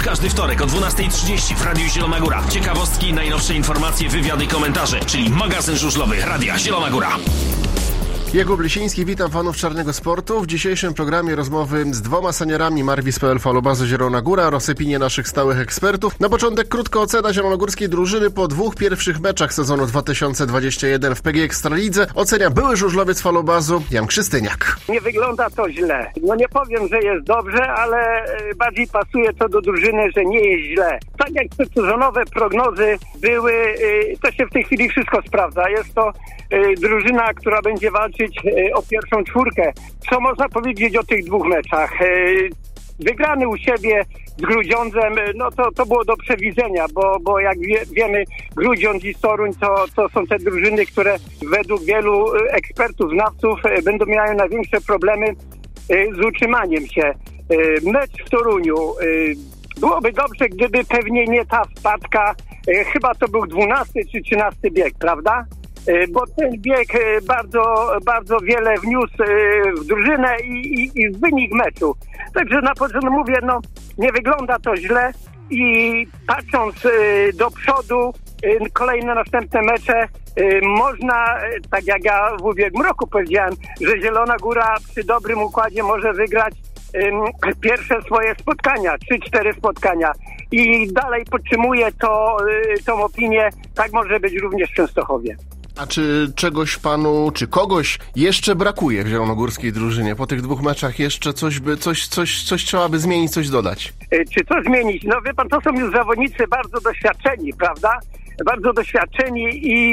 każdy wtorek o 12:30 w Radiu Zielona Góra. Ciekawostki, najnowsze informacje, wywiady i komentarze, czyli magazyn żużlowy Radia Zielona Góra. Jakub Lisiński, witam fanów czarnego sportu. W dzisiejszym programie rozmowy z dwoma seniorami Marvis.pl Falobazy Zielona Góra oraz opinie naszych stałych ekspertów. Na początek krótka ocena zielonogórskiej drużyny po dwóch pierwszych meczach sezonu 2021 w PG Ekstralidze. Ocenia były żużlowiec Falobazu Jan Krzystyniak. Nie wygląda to źle. No nie powiem, że jest dobrze, ale bardziej pasuje to do drużyny, że nie jest źle. Tak jak sezonowe prognozy były, to się w tej chwili wszystko sprawdza. Jest to drużyna, która będzie walczyć o pierwszą czwórkę. Co można powiedzieć o tych dwóch meczach? Wygrany u siebie z Grudziądzem, no to było do przewidzenia, bo jak wiemy, Grudziądz i Toruń to są te drużyny, które według wielu ekspertów, znawców będą miały największe problemy z utrzymaniem się. Mecz w Toruniu. Byłoby dobrze, gdyby pewnie nie ta wpadka, chyba to był 12 czy 13 bieg, prawda? Bo ten bieg bardzo, bardzo wiele wniósł w drużynę i w wynik meczu. Także na początku mówię, no nie wygląda to źle i patrząc do przodu, kolejne następne mecze, można, tak jak ja w ubiegłym roku powiedziałem, że Zielona Góra przy dobrym układzie może wygrać pierwsze swoje spotkania, 3-4 spotkania. I dalej podtrzymuję tą opinię, tak może być również w Częstochowie. A czy czegoś panu, czy kogoś jeszcze brakuje w zielonogórskiej drużynie? Po tych dwóch meczach jeszcze coś trzeba by zmienić, coś dodać? Czy co zmienić? No wie pan, to są już zawodnicy bardzo doświadczeni, prawda? Bardzo doświadczeni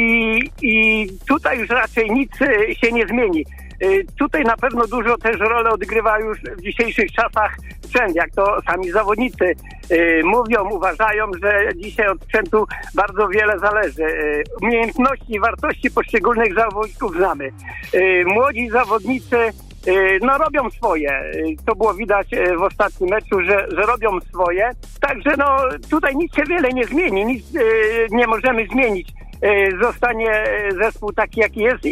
i tutaj już raczej nic się nie zmieni. Tutaj na pewno dużo też rolę odgrywa już w dzisiejszych czasach sprzęt, jak to sami zawodnicy mówią, uważają, że dzisiaj od sprzętu bardzo wiele zależy. Umiejętności i wartości poszczególnych zawodników znamy. Młodzi zawodnicy robią swoje. To było widać w ostatnim meczu, że robią swoje. Także tutaj nic się wiele nie zmieni, nic nie możemy zmienić. Zostanie zespół taki, jaki jest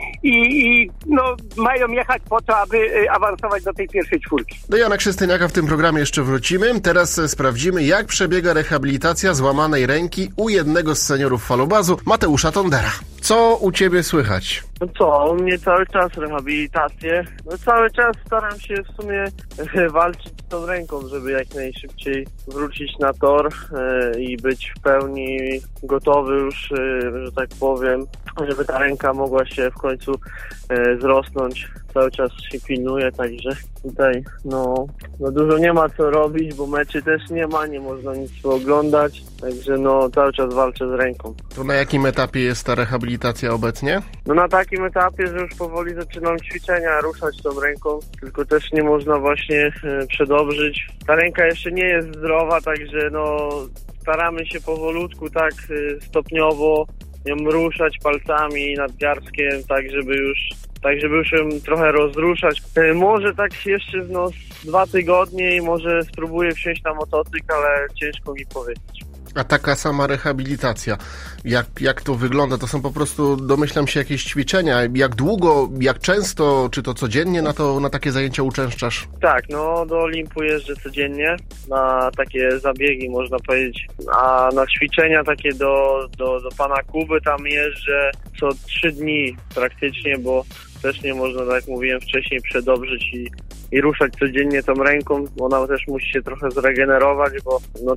i mają jechać po to, aby awansować do tej pierwszej czwórki. Do Jana Krzystyniaka w tym programie jeszcze wrócimy. Teraz sprawdzimy, jak przebiega rehabilitacja złamanej ręki u jednego z seniorów Falobazu, Mateusza Tondera. Co u ciebie słychać? No co, u mnie cały czas rehabilitację. No cały czas staram się w sumie walczyć z tą ręką, żeby jak najszybciej wrócić na tor i być w pełni gotowy już, że tak powiem, żeby ta ręka mogła się w końcu zrosnąć. Cały czas się pilnuje, także tutaj dużo nie ma co robić, bo meczy też nie można nic oglądać, także cały czas walczę z ręką. To na jakim etapie jest ta rehabilitacja obecnie? No na takim etapie, że już powoli zaczynam ćwiczenia, ruszać tą ręką, tylko też nie można właśnie przedobrzyć. Ta ręka jeszcze nie jest zdrowa, także staramy się powolutku, tak stopniowo ją ruszać palcami, nadgarstkiem, tak żeby już ją trochę rozruszać. Może tak jeszcze 2 tygodnie i może spróbuję wsiąść na motocykl, ale ciężko mi powiedzieć. A taka sama rehabilitacja, jak to wygląda? To są po prostu, domyślam się, jakieś ćwiczenia. Jak długo, jak często, czy to codziennie na takie zajęcia uczęszczasz? Tak, do Olimpu jeżdżę codziennie na takie zabiegi, można powiedzieć. A na ćwiczenia takie do pana Kuby tam jeżdżę co 3 dni praktycznie, bo też nie można, tak jak mówiłem wcześniej, przedobrzyć i ruszać codziennie tą ręką. Ona też musi się trochę zregenerować, bo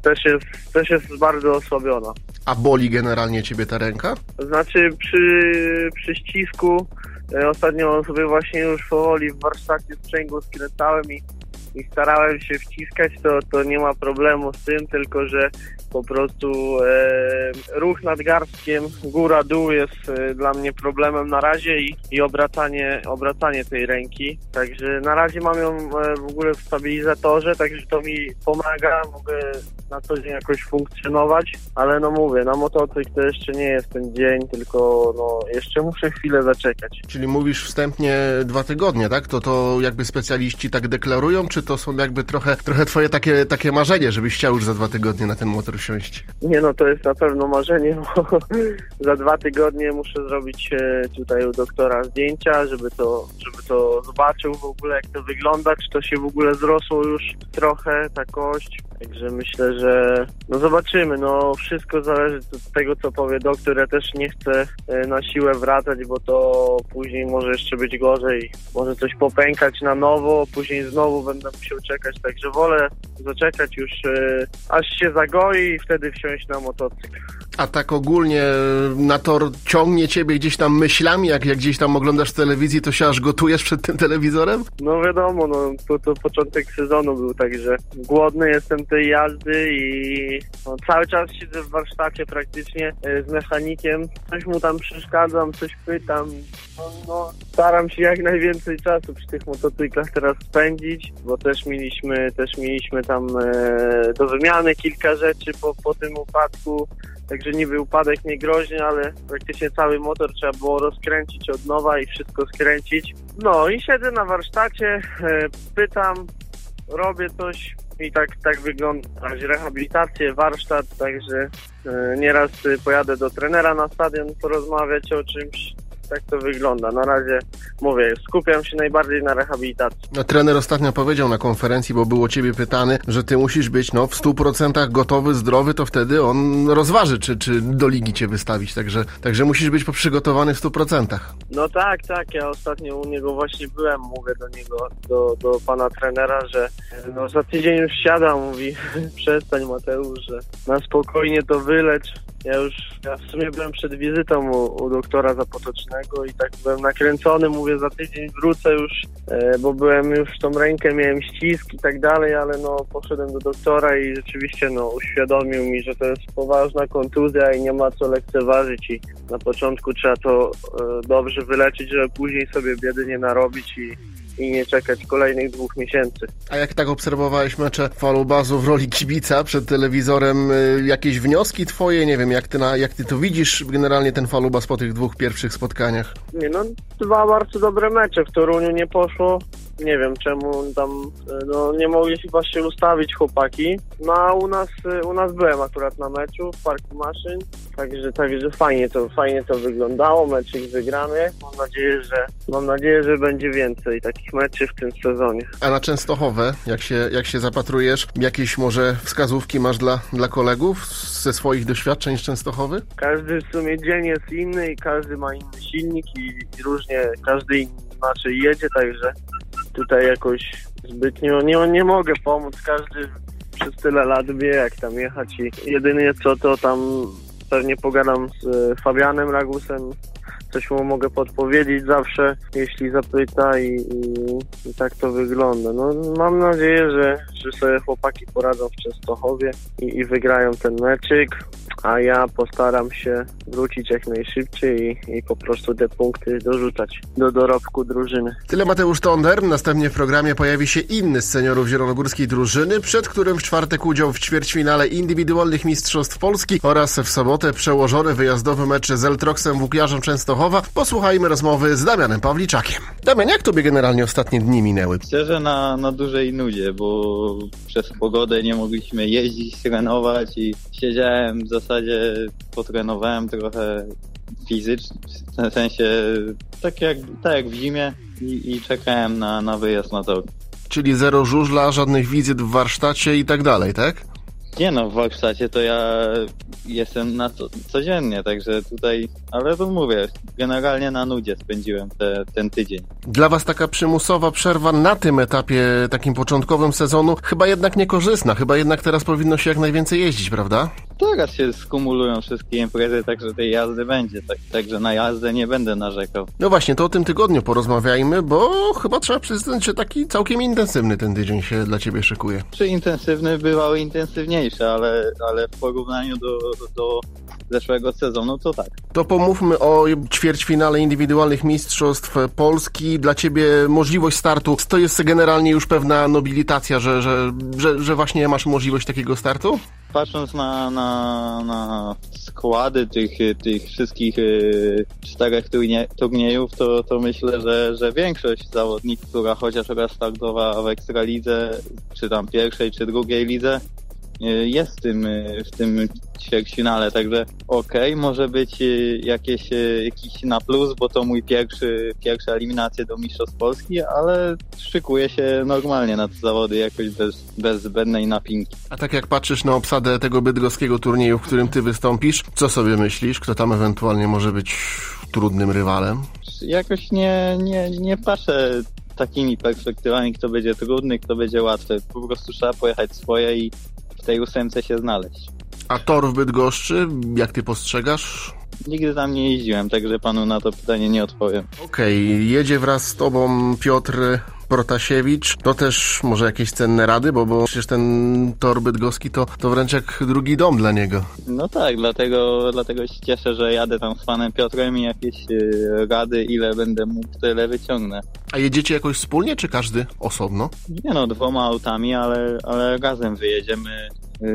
też jest bardzo osłabiona. A boli generalnie ciebie ta ręka? To znaczy przy ścisku ostatnio sobie właśnie już powoli w warsztacie sprzęgło skręcałem i starałem się wciskać, to nie ma problemu z tym, tylko że po prostu ruch nadgarstkiem góra-dół jest dla mnie problemem na razie i obracanie tej ręki. Także na razie mam ją w ogóle w stabilizatorze, także to mi pomaga, mogę na co dzień jakoś funkcjonować, ale mówię, na motocykl to jeszcze nie jest ten dzień, tylko jeszcze muszę chwilę zaczekać. Czyli mówisz wstępnie 2 tygodnie, tak? To jakby specjaliści tak deklarują, czy to są jakby trochę twoje takie marzenie, żebyś chciał już za 2 tygodnie na ten motor wsiąść? Nie no, to jest na pewno marzenie, bo za 2 tygodnie muszę zrobić tutaj u doktora zdjęcia, żeby to zobaczył w ogóle, jak to wygląda, czy to się w ogóle zrosło już trochę, ta kość. Także myślę, że no zobaczymy, no wszystko zależy od tego, co powie doktor. Ja też nie chcę na siłę wracać, bo to później może jeszcze być gorzej. Może coś popękać na nowo, później znowu będę musiał czekać, także wolę zaczekać już aż się zagoi i wtedy wsiąść na motocykl. A tak ogólnie na tor ciągnie ciebie gdzieś tam myślami, jak gdzieś tam oglądasz telewizji, to się aż gotujesz przed tym telewizorem? No wiadomo, no to początek sezonu był, także głodny jestem tej jazdy i no, cały czas siedzę w warsztacie praktycznie z mechanikiem. Coś mu tam przeszkadzam, coś pytam. No, staram się jak najwięcej czasu przy tych motocyklach teraz spędzić, bo też mieliśmy tam do wymiany kilka rzeczy po tym upadku. Także niby upadek nie groźny, ale praktycznie cały motor trzeba było rozkręcić od nowa i wszystko skręcić. No i siedzę na warsztacie, pytam, robię coś i tak wygląda rehabilitację, warsztat, także nieraz pojadę do trenera na stadion porozmawiać o czymś. Tak to wygląda. Na razie mówię, skupiam się najbardziej na rehabilitacji. No, trener ostatnio powiedział na konferencji, bo był o ciebie pytany, że ty musisz być w 100% gotowy, zdrowy, to wtedy on rozważy, czy do ligi cię wystawić. Także musisz być przygotowany w 100%. No tak. Ja ostatnio u niego właśnie byłem, mówię do niego, do pana trenera, że no za tydzień już siada, mówi przestań Mateusz, że na spokojnie to wylecz. Ja w sumie byłem przed wizytą u doktora Zapotocznego i tak byłem nakręcony, mówię za tydzień wrócę już, bo byłem już tą rękę, miałem ścisk i tak dalej, ale no poszedłem do doktora i rzeczywiście no uświadomił mi, że to jest poważna kontuzja i nie ma co lekceważyć i na początku trzeba to dobrze wyleczyć, żeby później sobie biedy nie narobić i nie czekać kolejnych 2 miesięcy. A jak tak obserwowałeś mecze Falubazu w roli kibica przed telewizorem, jakieś wnioski twoje? Nie wiem, jak ty to widzisz generalnie ten Falubaz po tych 2 pierwszych spotkaniach? Nie no, 2 bardzo dobre mecze. W Toruniu nie poszło. Nie wiem czemu tam nie mogli chyba się ustawić chłopaki. No a u nas byłem akurat na meczu w Parku Maszyn. Także fajnie to wyglądało. Meczyk wygrany. Mam nadzieję, że będzie więcej takich meczy w tym sezonie. A na Częstochowę, jak się zapatrujesz, jakieś może wskazówki masz dla kolegów ze swoich doświadczeń z Częstochowy? Każdy w sumie dzień jest inny i każdy ma inny silnik i różnie każdy inaczej jedzie, także tutaj jakoś zbytnio nie mogę pomóc. Każdy przez tyle lat wie, jak tam jechać i jedynie co to tam pewnie pogadam z Fabianem Ragusem. Coś mu mogę podpowiedzieć zawsze, jeśli zapyta i tak to wygląda. No, mam nadzieję, że sobie chłopaki poradzą w Częstochowie i wygrają ten meczyk, a ja postaram się wrócić jak najszybciej i po prostu te punkty dorzucać do dorobku drużyny. Tyle Mateusz Tonder. Następnie w programie pojawi się inny z seniorów zielonogórskiej drużyny, przed którym w czwartek udział w ćwierćfinale indywidualnych mistrzostw Polski oraz w sobotę przełożony wyjazdowy mecz z Eltroksem Włókniarzem Częstochowa. Posłuchajmy rozmowy z Damianem Pawliczakiem. Damian, jak tobie generalnie ostatnie dni minęły? Szczerze na dużej nudzie, bo przez pogodę nie mogliśmy jeździć, trenować i siedziałem w zasadzie, potrenowałem trochę fizycznie, w sensie tak jak w zimie i czekałem na wyjazd na tor. Czyli zero żużla, żadnych wizyt w warsztacie i tak dalej, tak? Nie no, w warsztacie to ja jestem na codziennie, także tutaj, ale to mówię, generalnie na nudzie spędziłem ten tydzień. Dla was taka przymusowa przerwa na tym etapie, takim początkowym sezonu, chyba jednak niekorzystna, chyba jednak teraz powinno się jak najwięcej jeździć, prawda? Teraz się skumulują wszystkie imprezy, także tej jazdy będzie, także na jazdę nie będę narzekał. No właśnie, to o tym tygodniu porozmawiajmy, bo chyba trzeba przyznać, że taki całkiem intensywny ten tydzień się dla ciebie szykuje. Czy intensywny bywały intensywniejsze, ale w porównaniu do zeszłego sezonu, to tak. To pomówmy o ćwierćfinale indywidualnych mistrzostw Polski. Dla ciebie możliwość startu, to jest generalnie już pewna nobilitacja, że właśnie masz możliwość takiego startu? Patrząc na składy tych wszystkich 4 turniejów, to myślę, że większość zawodników, która chociaż raz startowała w Ekstralidze, czy tam pierwszej, czy drugiej lidze, jest w tym ćwierćfinale, także może być jakiś na plus, bo to mój pierwsza eliminacja do Mistrzostw Polski, ale szykuję się normalnie na te zawody, jakoś bez zbędnej napinki. A tak jak patrzysz na obsadę tego bydgoskiego turnieju, w którym ty wystąpisz, co sobie myślisz? Kto tam ewentualnie może być trudnym rywalem? Jakoś nie patrzę takimi perspektywami, kto będzie trudny, kto będzie łatwy. Po prostu trzeba pojechać swoje i w tej 8 się znaleźć. A tor w Bydgoszczy, jak ty postrzegasz? Nigdy tam nie jeździłem, także panu na to pytanie nie odpowiem. Okej, jedzie wraz z tobą Piotr Protasiewicz. To też może jakieś cenne rady, bo przecież ten tor bydgoski to wręcz jak drugi dom dla niego. No tak, dlatego się cieszę, że jadę tam z panem Piotrem i jakieś rady, ile będę mógł, tyle wyciągnę. A jedziecie jakoś wspólnie, czy każdy osobno? Nie 2 autami, ale razem wyjedziemy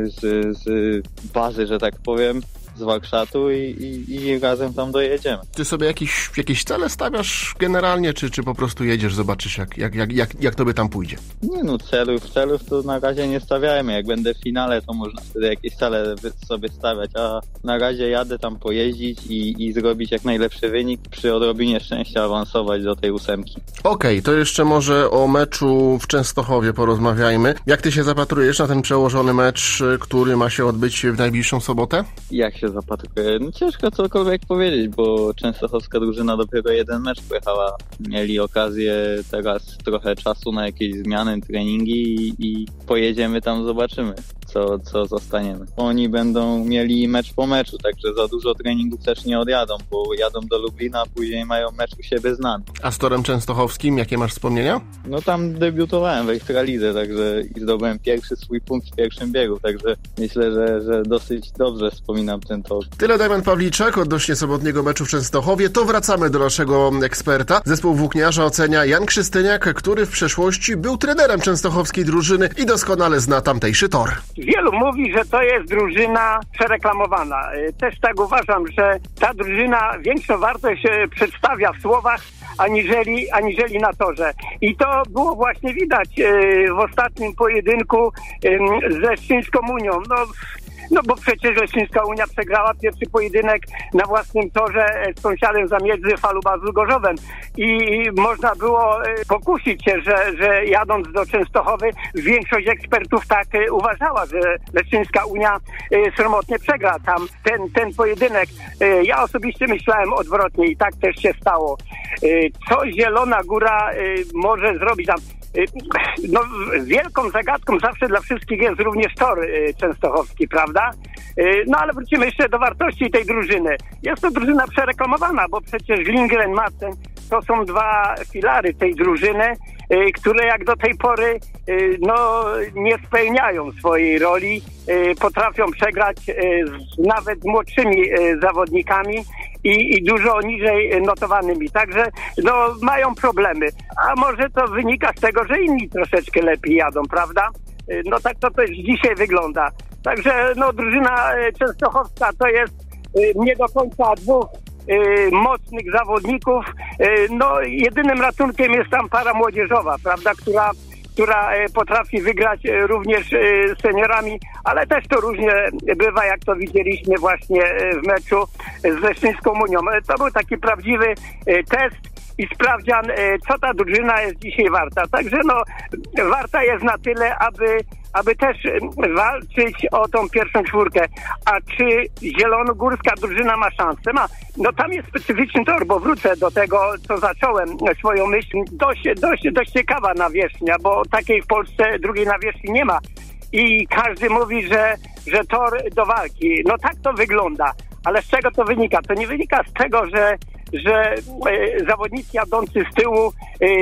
z bazy, że tak powiem, z warsztatu i razem tam dojedziemy. Ty sobie jakieś cele stawiasz generalnie, czy po prostu jedziesz, zobaczysz jak tobie tam pójdzie? Nie celów to na razie nie stawiajmy. Jak będę w finale, to można wtedy jakieś cele sobie stawiać, a na razie jadę tam pojeździć i zrobić jak najlepszy wynik, przy odrobinie szczęścia awansować do tej 8. Okej, to jeszcze może o meczu w Częstochowie porozmawiajmy. Jak ty się zapatrujesz na ten przełożony mecz, który ma się odbyć w najbliższą sobotę? Jak się zapatruję? No ciężko cokolwiek powiedzieć, bo częstochowska drużyna dopiero 1 mecz pojechała. Mieli okazję teraz trochę czasu na jakieś zmiany, treningi i pojedziemy tam, zobaczymy, co zostaniemy. Oni będą mieli mecz po meczu, także za dużo treningów też nie odjadą, bo jadą do Lublina, a później mają mecz u siebie z nami. A z torem częstochowskim jakie masz wspomnienia? No tam debiutowałem w Ekstralidze, także i zdobyłem pierwszy swój punkt w pierwszym biegu, także myślę, że dosyć dobrze wspominam ten tor. Tyle Damian Pawliczak odnośnie sobotniego meczu w Częstochowie. To wracamy do naszego eksperta. Zespół włókniarza ocenia Jan Krzystyniak, który w przeszłości był trenerem częstochowskiej drużyny i doskonale zna tamtejszy tor. Wielu mówi, że to jest drużyna przereklamowana. Też tak uważam, że ta drużyna większą wartość przedstawia w słowach aniżeli na torze. I to było właśnie widać w ostatnim pojedynku ze Leszczyńską Unią. No bo przecież Leszczyńska Unia przegrała pierwszy pojedynek na własnym torze z sąsiadem zamiedzy Falubazu Gorzowem i można było pokusić się, że jadąc do Częstochowy większość ekspertów tak uważała, że Leszczyńska Unia sromotnie przegra tam ten pojedynek. Ja osobiście myślałem odwrotnie i tak też się stało. Co Zielona Góra może zrobić tam? No, wielką zagadką zawsze dla wszystkich jest również tor częstochowski, prawda? No ale wrócimy jeszcze do wartości tej drużyny. Jest to drużyna przereklamowana, bo przecież Lindgren, Madsen to są 2 filary tej drużyny, które jak do tej pory nie spełniają swojej roli, potrafią przegrać nawet z młodszymi zawodnikami i dużo niżej notowanymi. Także mają problemy. A może to wynika z tego, że inni troszeczkę lepiej jadą, prawda? No tak to też dzisiaj wygląda. Także drużyna częstochowska to jest nie do końca 2 mocnych zawodników. Jedynym ratunkiem jest tam para młodzieżowa, prawda, która potrafi wygrać również z seniorami, ale też to różnie bywa, jak to widzieliśmy właśnie w meczu z Leszczyńską Unią. To był taki prawdziwy test i sprawdzian, co ta drużyna jest dzisiaj warta. Także warta jest na tyle, aby też walczyć o tą pierwszą 4. A czy zielonogórska drużyna ma szansę? Ma. Tam jest specyficzny tor, bo wrócę do tego, co zacząłem swoją myśl. Dość ciekawa nawierzchnia, bo takiej w Polsce drugiej nawierzchni nie ma. I każdy mówi, że tor do walki. Tak to wygląda. Ale z czego to wynika? To nie wynika z tego, że zawodnicy jadący z tyłu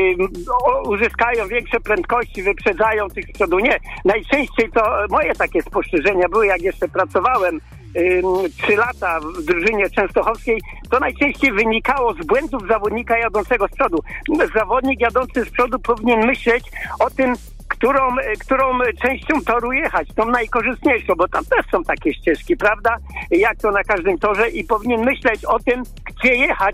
uzyskają większe prędkości, wyprzedzają tych z przodu. Nie. Najczęściej to moje takie spostrzeżenia były, jak jeszcze pracowałem 3 lata w drużynie częstochowskiej, to najczęściej wynikało z błędów zawodnika jadącego z przodu. Zawodnik jadący z przodu powinien myśleć o tym, którą częścią toru jechać, tą najkorzystniejszą, bo tam też są takie ścieżki, prawda? Jak to na każdym torze i powinien myśleć o tym, gdzie jechać,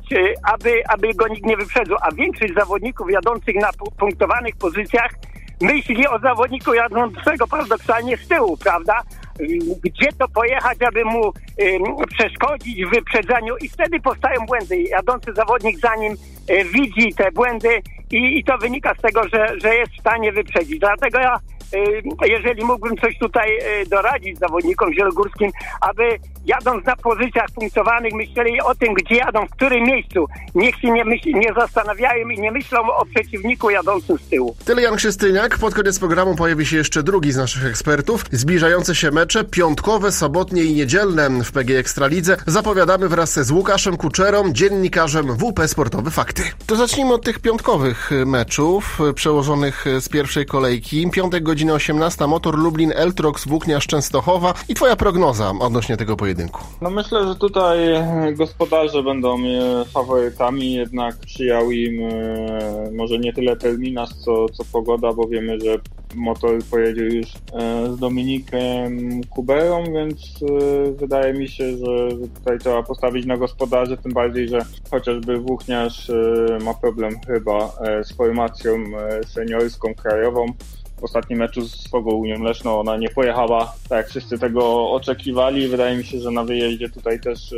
aby go nikt nie wyprzedził. A większość zawodników jadących na punktowanych pozycjach myśli o zawodniku jadącego paradoksalnie z tyłu, prawda? Gdzie to pojechać, aby mu przeszkodzić w wyprzedzaniu i wtedy powstają błędy. Jadący zawodnik za nim widzi te błędy i to wynika z tego, że jest w stanie wyprzedzić. Dlatego ja, jeżeli mógłbym coś tutaj doradzić zawodnikom zielonogórskim, aby jadąc na pozycjach punktowanych myśleli o tym, gdzie jadą, w którym miejscu. Niech się nie zastanawiają i nie myślą o przeciwniku jadącym z tyłu. Tyle Jan Krzystyniak. Pod koniec programu pojawi się jeszcze drugi z naszych ekspertów. Zbliżające się mecze piątkowe, sobotnie i niedzielne w PG Ekstralidze zapowiadamy wraz z Łukaszem Kuczerą, dziennikarzem WP Sportowe Fakty. To zacznijmy od tych piątkowych meczów przełożonych z pierwszej kolejki. Piątek, godzina 18, Motor Lublin, Eltrox, Włókniarz Częstochowa. I twoja prognoza odnośnie tego pojedynku? No myślę, że tutaj gospodarze będą faworytami, jednak sprzyjał im może nie tyle terminarz, co pogoda, bo wiemy, że Motor pojedzie już z Dominikiem Kuberą, więc wydaje mi się, że tutaj trzeba postawić na gospodarzy, tym bardziej, że chociażby Włókniarz ma problem chyba z formacją seniorską krajową. W ostatnim meczu z Unią Leszno ona nie pojechała tak jak wszyscy tego oczekiwali. Wydaje mi się, że na wyjeździe tutaj też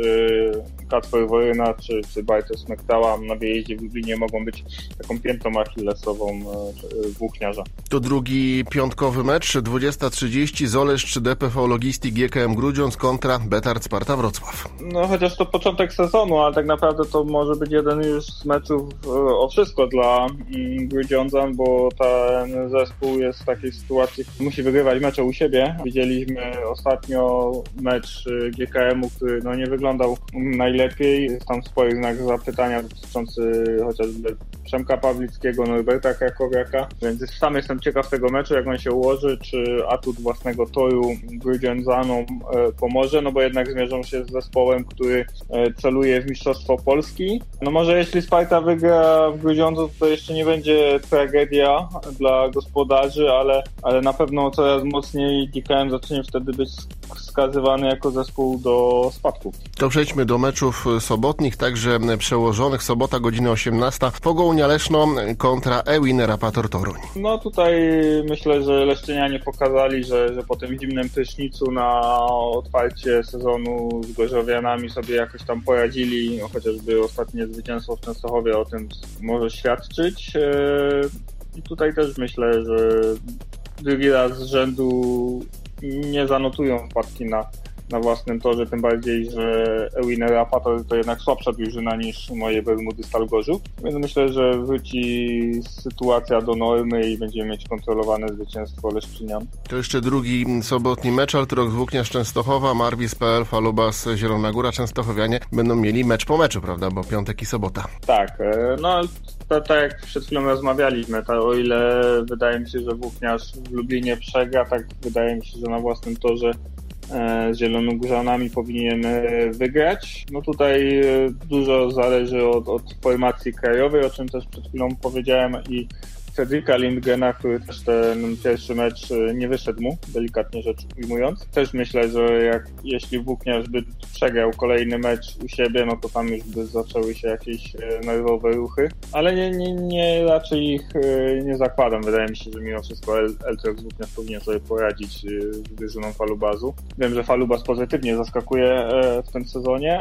Kacper Woryna czy Bartosz Smektała na wyjeździe w Lublinie mogą być taką piętą achillesową Włókniarza. To drugi piątkowy mecz, 20:30, Zoleszcz, DPV Logistik, GKM Grudziądz kontra Betard Sparta Wrocław. No chociaż to początek sezonu, ale tak naprawdę to może być jeden już z meczów o wszystko dla Grudziądzan, bo ten zespół jest w takiej sytuacji, musi wygrywać mecze u siebie. Widzieliśmy ostatnio mecz GKM-u, który no nie wyglądał najlepiej. Jest tam spory znak zapytania dotyczący chociażby Przemka Pawlickiego, Norberta Krakowiaka, więc sam jestem ciekaw tego meczu, jak on się ułoży, czy atut własnego toru Grudziądzanom pomoże, no bo jednak zmierzą się z zespołem, który celuje w Mistrzostwo Polski. No może jeśli Sparta wygra w Grudziądzu, to jeszcze nie będzie tragedia dla gospodarzy, ale na pewno coraz mocniej GKM zacznie wtedy być wskazywany jako zespół do spadku. To przejdźmy do meczów sobotnich, także przełożonych. Sobota, godzina 18, Pogołnia Leszno kontra Ewin Rapator Toruń. No tutaj myślę, że leszczynianie pokazali, że po tym zimnym prysznicu na otwarcie sezonu z Gorzowianami sobie jakoś tam poradzili, no, chociażby ostatnie zwycięstwo w Częstochowie o tym może świadczyć. I tutaj też myślę, że drugi raz z rzędu nie zanotują wpadki na własnym torze, tym bardziej, że Ewin Rapator to jednak słabsza drużyna niż moje Bermudy Stal Gorzów, więc myślę, że wróci sytuacja do normy i będziemy mieć kontrolowane zwycięstwo Leszczynian. To jeszcze drugi sobotni mecz, Eltrox Włókniarz Częstochowa, Marvis.pl, Falubas Zielona Góra. Częstochowianie będą mieli mecz po meczu, prawda, bo piątek i sobota. Tak, no tak jak przed chwilą rozmawialiśmy, o ile wydaje mi się, że Włókniarz w Lublinie przegra, tak wydaje mi się, że na własnym torze z Zielonogórzanami powinien wygrać. No tutaj dużo zależy od formacji krajowej, o czym też przed chwilą powiedziałem, i Fredrika Lindgrena, który też ten pierwszy mecz nie wyszedł mu, delikatnie rzecz ujmując. Też myślę, że jeśli Włókniarz by przegrał kolejny mecz u siebie, no to tam już by zaczęły się jakieś nerwowe ruchy. Ale nie raczej ich nie zakładam. Wydaje mi się, że mimo wszystko Eltrox Włókniarz powinien sobie poradzić z drużyną Falubazu. Wiem, że Falubaz pozytywnie zaskakuje w tym sezonie,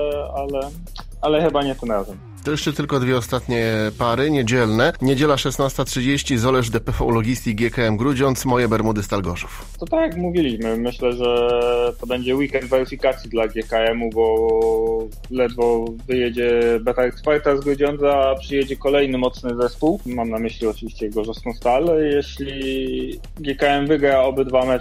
ale chyba nie tym razem. To jeszcze tylko dwie ostatnie pary niedzielne. Niedziela 16:30, Zoleszcz, DPV Logistik, GKM Grudziądz, moje Bermudy Stal Gorzów. To tak jak mówiliśmy, myślę, że to będzie weekend weryfikacji dla GKM-u, bo ledwo wyjedzie Betard Sparta z Grudziądza, przyjedzie kolejny mocny zespół. Mam na myśli oczywiście Gorzowską Stal. Jeśli GKM wygra obydwa mecze,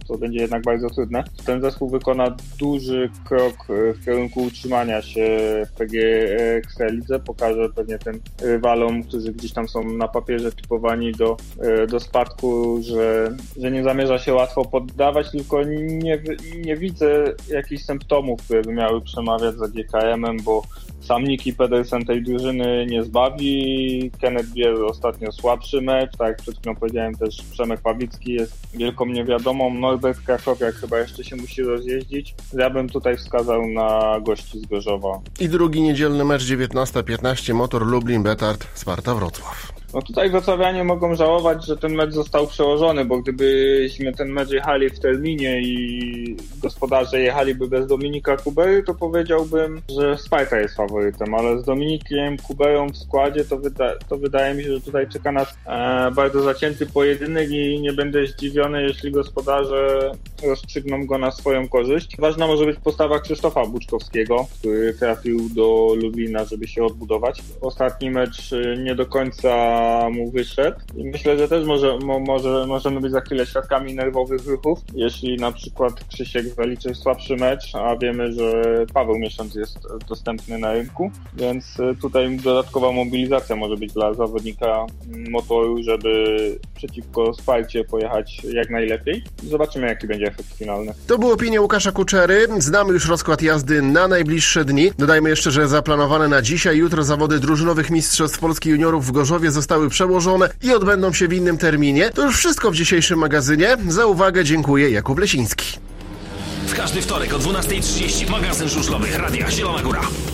to będzie jednak bardzo trudne. Ten zespół wykona duży krok w kierunku utrzymania się w PGE Ekstralidze, pokaże pewnie tym rywalom, którzy gdzieś tam są na papierze typowani do spadku, że nie zamierza się łatwo poddawać, tylko nie widzę jakichś symptomów, które by miały przemawiać za GKM-em, bo sam Niki Pedersen tej drużyny nie zbawi. Kenneth bierze ostatnio słabszy mecz, tak jak przed chwilą powiedziałem, też Przemek Pawlicki jest wielką niewiadomą. Norbert Krakowiak chyba jeszcze się musi rozjeździć. Ja bym tutaj wskazał na gości z Gorzowa. I drugi niedzielny mecz 19:15, Motor Lublin, Betard, Sparta Wrocław. No tutaj wrocławianie mogą żałować, że ten mecz został przełożony, bo gdybyśmy ten mecz jechali w terminie i gospodarze jechaliby bez Dominika Kubery, to powiedziałbym, że Sparta jest faworytem, ale z Dominikiem Kuberą w składzie to wydaje mi się, że tutaj czeka nas bardzo zacięty pojedynek i nie będę zdziwiony, jeśli gospodarze rozstrzygną go na swoją korzyść. Ważna może być postawa Krzysztofa Buczkowskiego, który trafił do Lublina, żeby się odbudować. Ostatni mecz nie do końca mu wyszedł i myślę, że też możemy być za chwilę świadkami nerwowych ruchów, jeśli na przykład Krzysiek zaliczy słabszy mecz, a wiemy, że Paweł Miesiąc jest dostępny na rynku, więc tutaj dodatkowa mobilizacja może być dla zawodnika Motoru, żeby przeciwko Sparcie pojechać jak najlepiej. Zobaczymy, jaki będzie efekt finalny. To była opinia Łukasza Kuczery. Znamy już rozkład jazdy na najbliższe dni. Dodajmy jeszcze, że zaplanowane na dzisiaj, jutro zawody drużynowych Mistrzostw Polski Juniorów w Gorzowie zostały przełożone i odbędą się w innym terminie. To już wszystko w dzisiejszym magazynie. Za uwagę dziękuję, Jakub Lesiński. W każdy wtorek o 12:30 magazyn żużlowy Radia Zielona Góra.